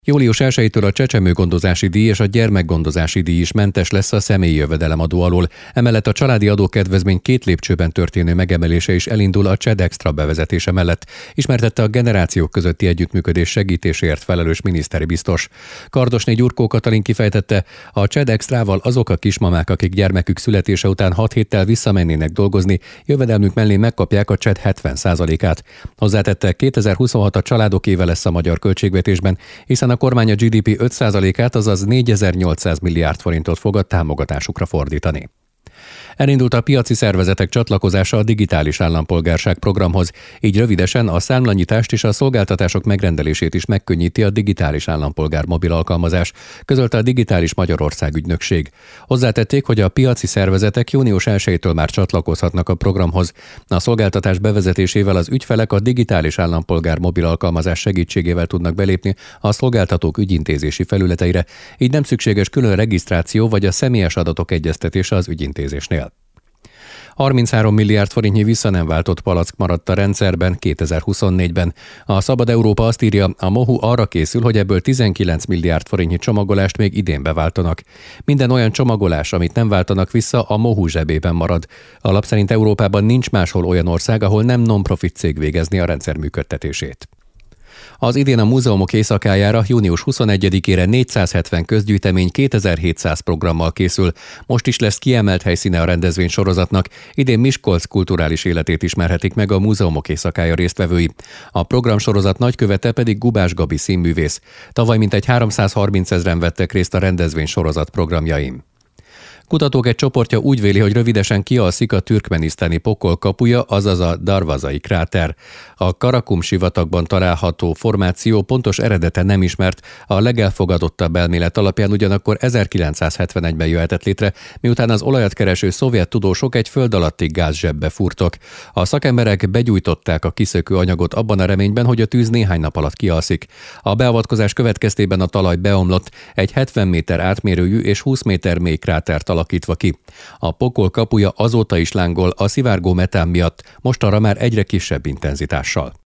Július 1-től a csecsemőgondozási díj és a gyermekgondozási díj is mentes lesz a személyi jövedelemadó alól. Emellett a családi adókedvezmény 2 lépcsőben történő megemelése is elindul a CSED Extra bevezetése mellett, ismertette a generációk közötti együttműködés segítéséért felelős miniszteri biztos. Kardosné Gyurkó Katalin kifejtette, a CSED Extrával azok a kismamák, akik gyermekük születése után 6 héttel visszamennének dolgozni, jövedelmük mellé megkapják a CSED 70%-át. Hozzátette, 2026 a családok éve lesz a magyar költségvetésben, hiszen a kormány a GDP 5%-át, azaz 4800 milliárd forintot fog a támogatásukra fordítani. Elindult a piaci szervezetek csatlakozása a digitális állampolgárság programhoz, így rövidesen a számlanyitást és a szolgáltatások megrendelését is megkönnyíti a digitális állampolgár mobil alkalmazás, közölte a Digitális Magyarország ügynökség. Hozzátették, hogy a piaci szervezetek június 1-től már csatlakozhatnak a programhoz. A szolgáltatás bevezetésével az ügyfelek a digitális állampolgár mobil alkalmazás segítségével tudnak belépni a szolgáltatók ügyintézési felületeire, így nem szükséges külön regisztráció vagy a személyes adatok egyeztetése az ügyintézésnél. 33 milliárd forintnyi vissza nem váltott palack maradt a rendszerben 2024-ben. A Szabad Európa azt írja, a MOHU arra készül, hogy ebből 19 milliárd forintnyi csomagolást még idén beváltanak. Minden olyan csomagolás, amit nem váltanak vissza, a MOHU zsebében marad. A lap szerint Európában nincs máshol olyan ország, ahol nem non-profit cég végezni a rendszer működtetését. Az idén a múzeumok éjszakájára június 21-ére 470 közgyűjtemény 2700 programmal készül. Most is lesz kiemelt helyszíne a rendezvény sorozatnak. Idén Miskolc kulturális életét ismerhetik meg a múzeumok éjszakája résztvevői. A programsorozat nagykövete pedig Gubás Gabi színművész. Tavaly mintegy 330 000-en vettek részt a rendezvény sorozat programjain. Kutatók egy csoportja úgy véli, hogy rövidesen kialszik a türkmenisztáni pokol kapuja, azaz a Darvazai kráter. A Karakum sivatagban található formáció pontos eredete nem ismert, a legelfogadottabb elmélet alapján ugyanakkor 1971-ben jöhetett létre, miután az olajat kereső szovjet tudósok egy föld alatti gázzsebbe fúrtak. A szakemberek begyújtották a kiszökő anyagot abban a reményben, hogy a tűz néhány nap alatt kialszik. A beavatkozás következtében a talaj beomlott, egy 70 méter átmérőjű és 20 méter mély krátert alakítva ki. A pokol kapuja azóta is lángol a szivárgó metán miatt, mostanra már egyre kisebb intenzitással.